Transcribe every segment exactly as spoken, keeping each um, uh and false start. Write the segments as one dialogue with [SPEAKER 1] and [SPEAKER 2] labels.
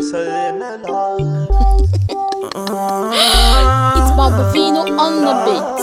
[SPEAKER 1] It's Barbavino on the beat.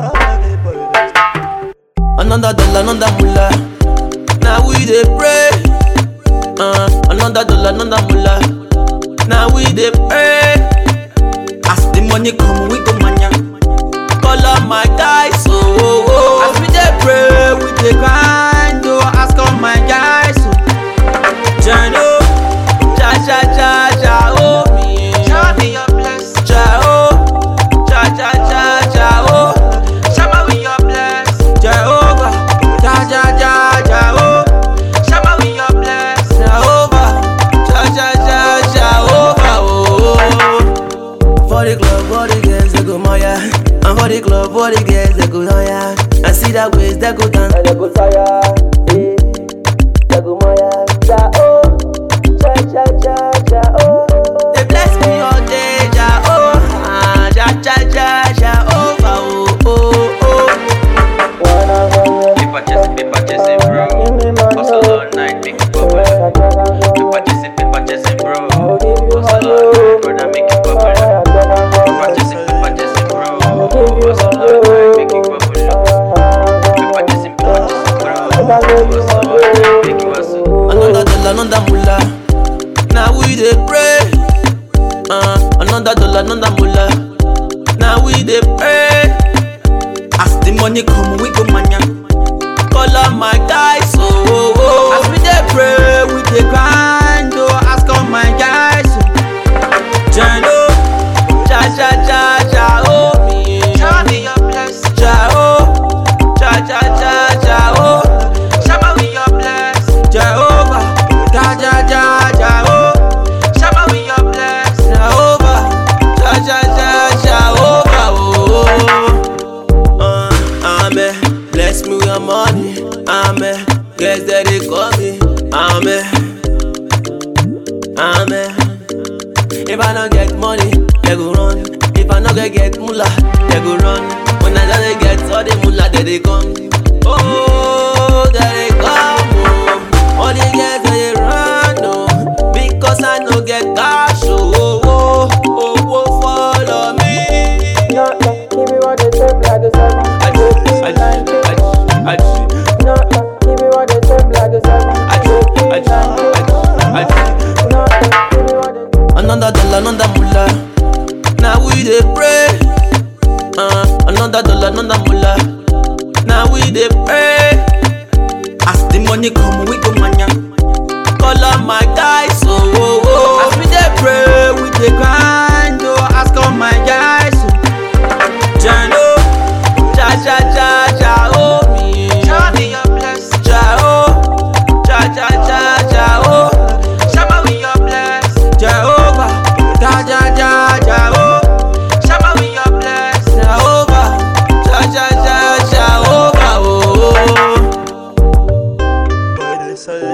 [SPEAKER 2] Another dollar, another mullah. Now we dey pray. Uh, another dollar, another mullah. Now we dey pray. As the money come, we go mania. Call up my guys, oh, oh, oh. As we dey pray, we dey grind, oh. Ask all my guys, oh. Jano, cha cha cha cha, oh me. Show me your bless, cha oh, cha cha cha cha, oh. Show me your bless, Jehovah, cha cha cha cha, oh. Show me your bless, Jehovah, cha cha cha Jehovah, oh. For the club, for the girls they go moya, and for the club, for the girls they go noya. I see that waist they go dance, and they go tire, eh? They go moya, cha oh. Cha cha cha cha oh, they bless me all day, cha oh, ah, cha cha cha cha oh, oh oh oh.
[SPEAKER 3] Paper chasing, paper chasing, bro. Hustle all night, make it bubble. Paper chasing, paper chasing, bro. Hustle all night, brother, make it bubble. Paper chasing, paper chasing, bro. Hustle all night, make it bubble. Paper chasing, paper chasing, bro. Hustle all night, make it hustle.
[SPEAKER 2] Another dollar, another mullah. Now we dey pray. Uh, another dollar, another mullah. Now we dey pray. As the money come, we go mania. Call up my guys, oh, oh, oh. As we dey pray, we dey grind, oh. Ask all my guys, oh. Jano, cha cha cha cha, oh me. Show me your bless, cha oh, cha cha cha cha, oh. Show me your bless, Jehovah, cha cha cha cha, oh. Bless me with your money, amen. Guess that they call me, amen, amen. If I don't get money, they go run. If I don't get mullah, they go run. When I don't get all the mullah, they they come. Oh, they they come, oh. All the girls they run, oh. Because I don't get cash, oh, oh, oh, oh, oh, follow me.
[SPEAKER 4] No, no, give me what they say, like a seven.
[SPEAKER 2] I do, I do, I do. I do.
[SPEAKER 4] No, no, give me what they say, like a seven.
[SPEAKER 2] I do, I do, I do, I do.
[SPEAKER 4] No, no, give me what they say.
[SPEAKER 2] Another dollar, another mullah. Now we dey pray. Uh, another dollar, another mullah. Now we dey pray. As the money come, we go mania. Call up my guys, oh, oh, oh. As we dey pray, we dey grind, oh. Ask all my guys, oh. Jano, cha cha cha cha, oh me. Show me your bless, cha oh, cha cha cha cha, oh. Show me your bless, Jehovah, cha cha cha cha, oh. Show me your bless, Jehovah, cha cha cha Jehovah, oh.